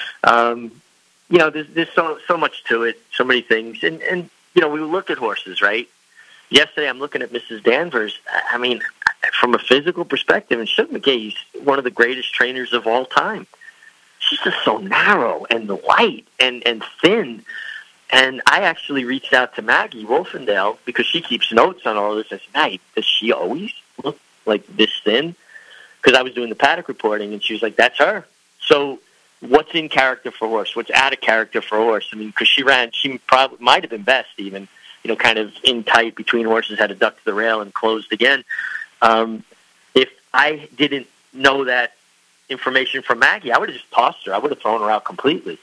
um, you know, there's, there's so, so much to it, so many things. And, and, you know, we look at horses, right? Yesterday I'm looking at Missus Danvers. I mean, from a physical perspective, and Shug McKay's one of the greatest trainers of all time. She's just so narrow and light and, and thin. And I actually reached out to Maggie Wolfendale because she keeps notes on all this. I said, Maggie, does she always look like this thin? Because I was doing the paddock reporting, and she was like, that's her. So what's in character for a horse? What's out of character for a horse? I mean, because she ran, she probably might have been best even, you know, kind of in tight between horses, had to duck to the rail and closed again. Um, if I didn't know that information from Maggie, I would have just tossed her. I would have thrown her out completely.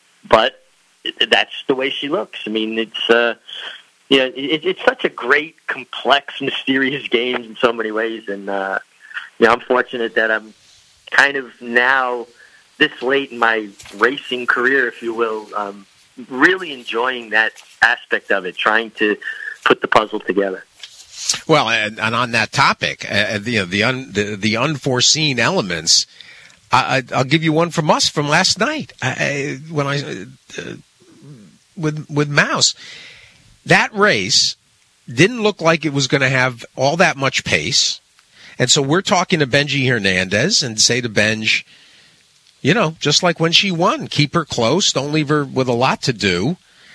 But it, that's the way she looks. I mean, it's uh, you know, it, it's such a great, complex, mysterious game in so many ways. And uh, you know, I'm fortunate that I'm kind of now this late in my racing career, if you will, um, really enjoying that aspect of it, trying to put the puzzle together. Well, and, and on that topic, uh, the, you know, the, un, the the unforeseen elements. I, I, I'll give you one from us from last night I, when I uh, with with Mouse. That race didn't look like it was going to have all that much pace, and so we're talking to Benji Hernandez and say to Benj, you know, just like when she won, keep her close, don't leave her with a lot to do,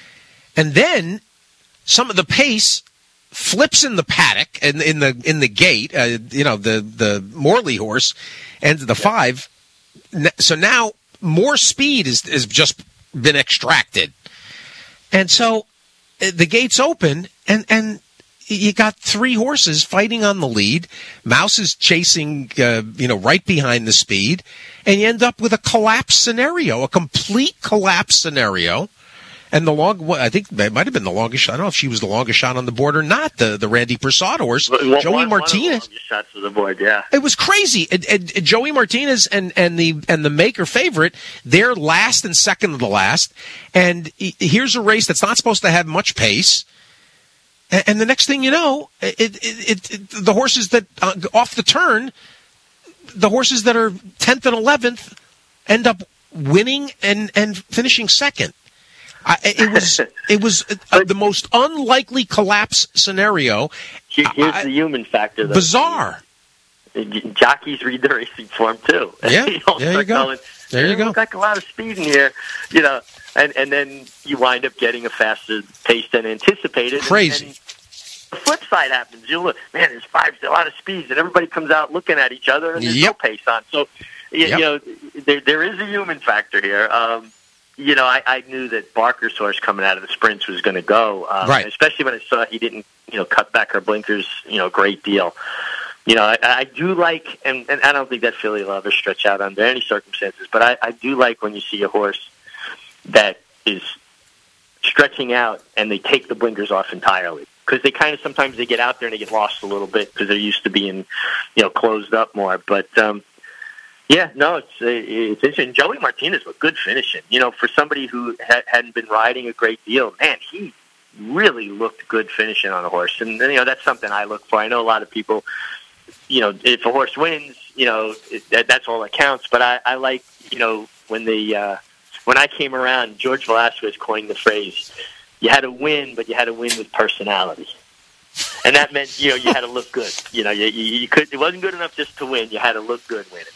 and then some of the pace flips in the paddock and in, in the in the gate, uh, you know, the the Morley horse and the five. So now more speed is has just been extracted, and so the gates open, and and you got three horses fighting on the lead. Mouse is chasing, uh, you know, right behind the speed, and you end up with a collapse scenario, a complete collapse scenario. And the long, I think it might have been the longest shot. I don't know if she was the longest shot on the board or not. The the Randy Prasad horse, well, Joey one, Martinez. One of the longest shots of the board, yeah. It was crazy. And, and, and Joey Martinez and, and the and the maker favorite, they're last and second of the last. And here's a race that's not supposed to have much pace. And, and the next thing you know, it, it, it, it the horses that uh, off the turn, the horses that are tenth and eleventh, end up winning and, and finishing second. I, it was it was uh, the most unlikely collapse scenario. Here's I, the human factor, though. Bizarre. Jockeys read the racing form too. Yeah, you know, there you go. Going, there you go. Looks like a lot of speed in here, you know, and and then you wind up getting a faster pace than anticipated. Crazy. And, and the flip side happens. You look, man, there's five, a lot of speeds, and everybody comes out looking at each other, and there's yep. no pace on. So, you, yep. you know, there there is a human factor here. Um, you know, I, I knew that Barker's horse coming out of the sprints was going to go, um, right. especially when I saw he didn't, you know, cut back her blinkers, you know, a great deal. You know, I, I do like, and, and I don't think that filly will ever stretch out under any circumstances, but I, I do like when you see a horse that is stretching out and they take the blinkers off entirely. Because they kind of, sometimes they get out there and they get lost a little bit because they're used to being, you know, closed up more. But, um, yeah, no, it's it's interesting. Joey Martinez was good finishing. You know, for somebody who ha- hadn't been riding a great deal, man, he really looked good finishing on a horse. And, you know, that's something I look for. I know a lot of people, you know, if a horse wins, you know, it, that, that's all that counts. But I, I like, you know, when the uh, when I came around, George Velasquez coined the phrase, you had to win, but you had to win with personality. And that meant, you know, you had to look good. You know, you, you, you could. It wasn't good enough just to win. You had to look good winning.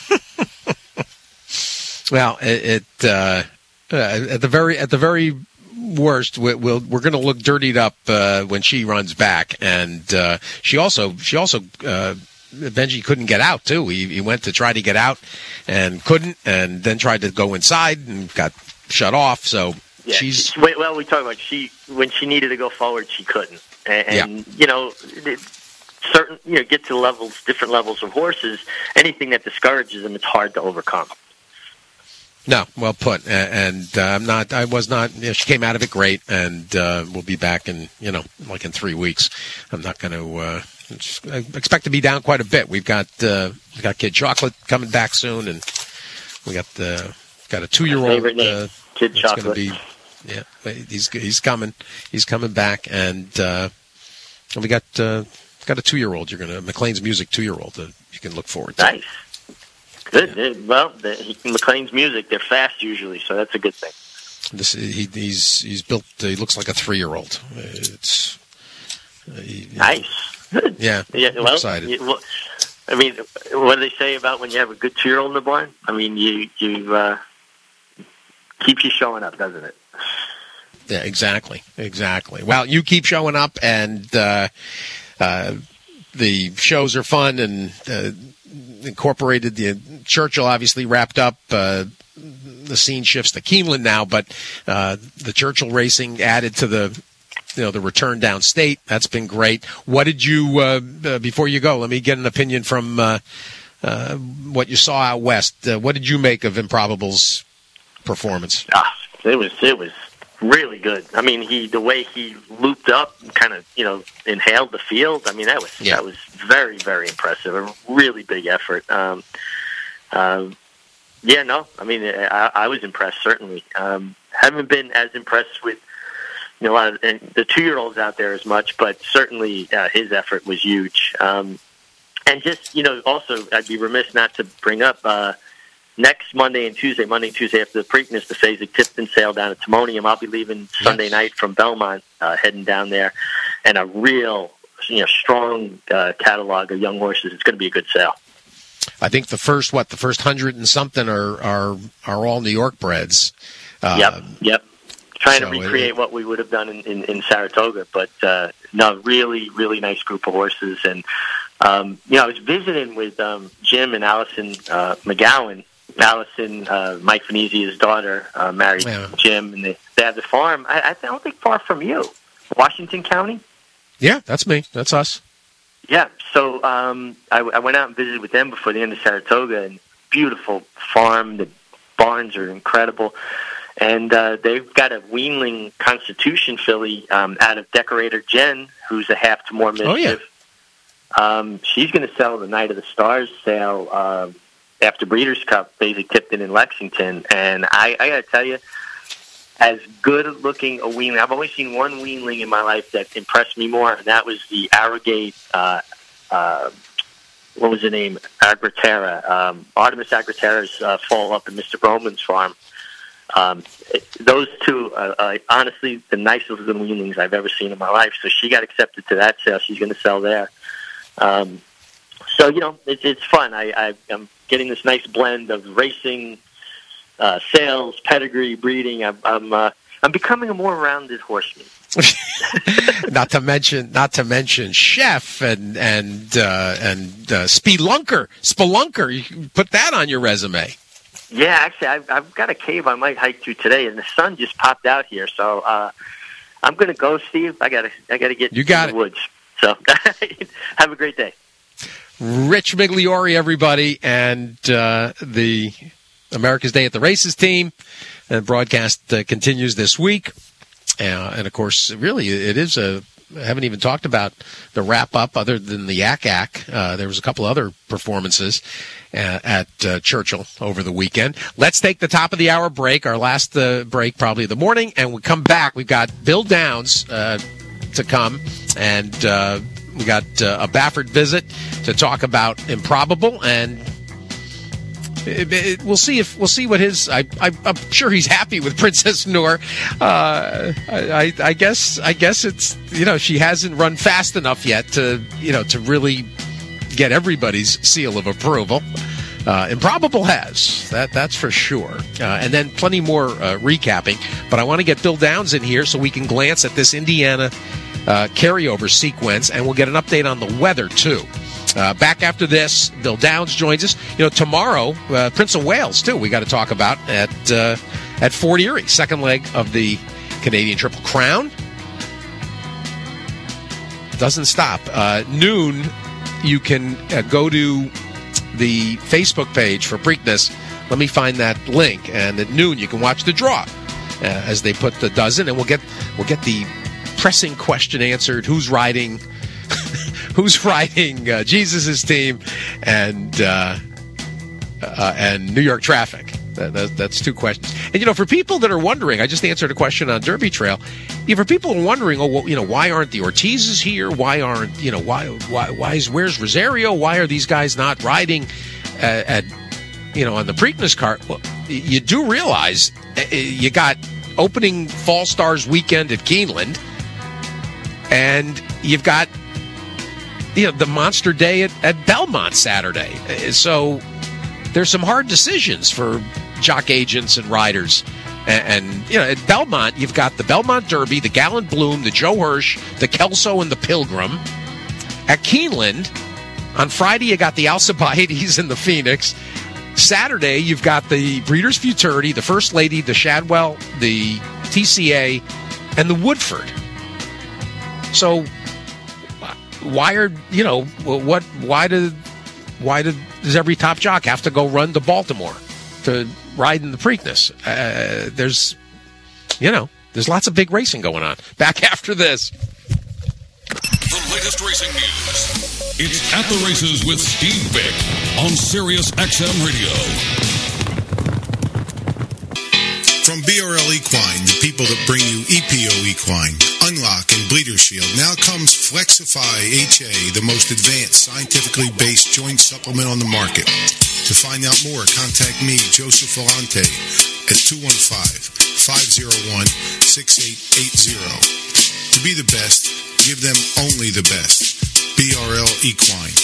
Well, it, it uh, uh, at the very at the very worst, we, we'll, we're going to look dirtied up uh, when she runs back, and uh, she also she also uh, Benji couldn't get out too. He, he went to try to get out and couldn't, and then tried to go inside and got shut off. So yeah, she's she, well. We talk about she when she needed to go forward, she couldn't, and, and yeah. you know. It, certain, you know, get to levels, different levels of horses. Anything that discourages them, it's hard to overcome. No, well put. And uh, I'm not. I was not. You know, she came out of it great, and uh, we'll be back in, you know, like in three weeks. I'm not going to. Uh, I expect to be down quite a bit. We've got uh, we got Kid Chocolate coming back soon, and we got the got a two year old. Uh, Kid Chocolate. Be, yeah, he's he's coming. He's coming back, and uh, we got. Uh, Got a two-year-old. You're gonna McLean's Music two-year-old that you can look forward to. Nice, good. Yeah. Well, the, McLean's Music, they're fast usually, so that's a good thing. This he, he's he's built. Uh, he looks like a three-year-old. It's uh, he, nice. Good. Yeah, yeah. I'm well, excited. You, well, I mean, what do they say about when you have a good two-year-old in the barn? I mean, you you uh, keeps you showing up, doesn't it? Yeah, exactly, exactly. Well, you keep showing up, and. Uh, Uh, the shows are fun and uh, incorporated. The Churchill obviously wrapped up. Uh, the scene shifts to Keeneland now, but uh, the Churchill racing added to the, you know, the return downstate. That's been great. What did you uh, uh, before you go? Let me get an opinion from uh, uh, what you saw out west. Uh, what did you make of Improbable's performance? Ah, it was it was. Really good. I mean, he the way he looped up, kind of, you know, inhaled the field. I mean, that was yeah. that was very, very impressive. A really big effort. Um, uh, yeah, no, I mean, I, I was impressed. Certainly, um, haven't been as impressed with, you know, a lot of and the two-year-olds out there as much, but certainly uh, his effort was huge. Um, and just, you know, also, I'd be remiss not to bring up. Uh, Next Monday and Tuesday, Monday and Tuesday after the Preakness, the Fasig-Tipton sale down at Timonium. I'll be leaving Sunday yes. night from Belmont, uh, heading down there, and a real, you know, strong uh, catalog of young horses. It's going to be a good sale. I think the first, what, the first hundred and something are are, are all New York breds. Uh, yep, yep. Trying so to recreate it, what we would have done in, in, in Saratoga, but uh, no, really, really nice group of horses. And, um, you know, I was visiting with um, Jim and Allison uh, McGowan. Allison, uh, Mike Venezia's daughter, uh, married yeah. Jim, and they, they have the farm. I, I don't think far from you, Washington County. Yeah, that's me. That's us. Yeah. So um, I, I went out and visited with them before the end of Saratoga, and beautiful farm. The barns are incredible, and uh, they've got a weanling Constitution filly um, out of Decorator Jen, who's a half to more mischief. Oh yeah. Um, she's going to sell the Night of the Stars sale. Uh, after Breeders' Cup, Fasig-Tipton in Lexington. And I, I got to tell you, as good-looking a weanling, I've only seen one weanling in my life that impressed me more, and that was the Arrogate, uh, uh, what was the name? Agritera. Um, Artemis Agritera's uh, fall up in Mister Broman's farm. Um, it, those two are, are honestly the nicest little weanlings I've ever seen in my life. So she got accepted to that sale. She's going to sell there. Um, so, you know, it's it's fun. I, I, I'm getting this nice blend of racing, uh, sales, pedigree, breeding. I'm I'm, uh, I'm becoming a more rounded horseman. not to mention, not to mention, chef and and uh, and uh, spelunker, spelunker. You can put that on your resume. Yeah, actually, I've, I've got a cave I might hike to today, and the sun just popped out here. So uh, I'm going to go, Steve. I got to I got to get you got in it. the woods. So have a great day. Rich Migliori, everybody, and uh, the America's Day at the Races team. The broadcast uh, continues this week. Uh, and, of course, really, it is a I haven't even talked about the wrap-up other than the Yak Yak. Uh, there was a couple other performances uh, at uh, Churchill over the weekend. Let's take the top of the hour break, our last uh, break probably of the morning, and we come back. We've got Bill Downs uh, to come, and uh, we got uh, a Baffert visit to talk about Improbable, and It, it, we'll see if we'll see what his. I, I, I'm sure he's happy with Princess Noor. Uh, I, I guess I guess it's you know she hasn't run fast enough yet to you know to really get everybody's seal of approval. Uh, Improbable has that that's for sure, uh, and then plenty more uh, recapping. But I want to get Bill Downs in here so we can glance at this Indiana uh, carryover sequence, and we'll get an update on the weather too. Uh, back after this, Bill Downs joins us. You know, tomorrow, uh, Prince of Wales, too, we got to talk about at uh, at Fort Erie, second leg of the Canadian Triple Crown. Doesn't stop. Uh, noon, you can uh, go to the Facebook page for Preakness. Let me find that link. And at noon, you can watch the draw uh, as they put the dozen, and we'll get we'll get the pressing question answered. Who's riding? Who's riding uh, Jesus' team and uh, uh, and New York Traffic? That, that, that's two questions. And, you know, for people that are wondering, I just answered a question on Derby Trail. Yeah, for people who are wondering, oh, well, you know, why aren't the Ortizes here? Why aren't, you know, why, why, why is, where's Rosario? Why are these guys not riding at, at you know, on the Preakness cart? Well, you do realize you got opening Fall Stars weekend at Keeneland, and you've got, you know, the Monster Day at, at Belmont Saturday. So there's some hard decisions for jock agents and riders. And, and, you know, at Belmont, you've got the Belmont Derby, the Gallant Bloom, the Joe Hirsch, the Kelso, and the Pilgrim. At Keeneland, on Friday, you got the Alcibiades and the Phoenix. Saturday, you've got the Breeders' Futurity, the First Lady, the Shadwell, the T C A, and the Woodford. So why are, you know, what, why did, why did, does every top jock have to go run to Baltimore to ride in the Preakness? Uh, there's, you know, there's lots of big racing going on. Back after this. The latest racing news. It's At the Races with Steve Bick on Sirius X M Radio. From B R L Equine, the people that bring you E P O Equine, Unlock, and Bleeder Shield, now comes Flexify H A, the most advanced, scientifically based joint supplement on the market. To find out more, contact me, Joseph Volante, at two one five, five oh one, six eight eight zero. To be the best, give them only the best. B R L Equine.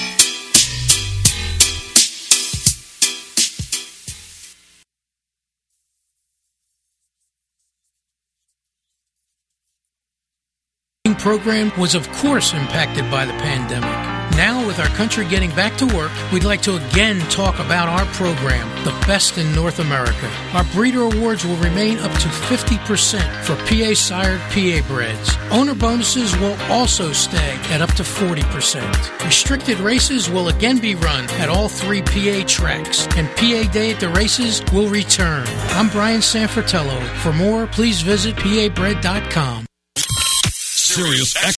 Program was of course impacted by the pandemic. Now, with our country getting back to work, we'd like to again talk about our program, the best in North America. Our breeder awards will remain up to fifty percent for P A-sired P A breds. Owner bonuses will also stay at up to forty percent. Restricted races will again be run at all three P A tracks, and P A Day at the races will return. I'm Brian Sanfratello. For more, please visit P A bread dot com. Sirius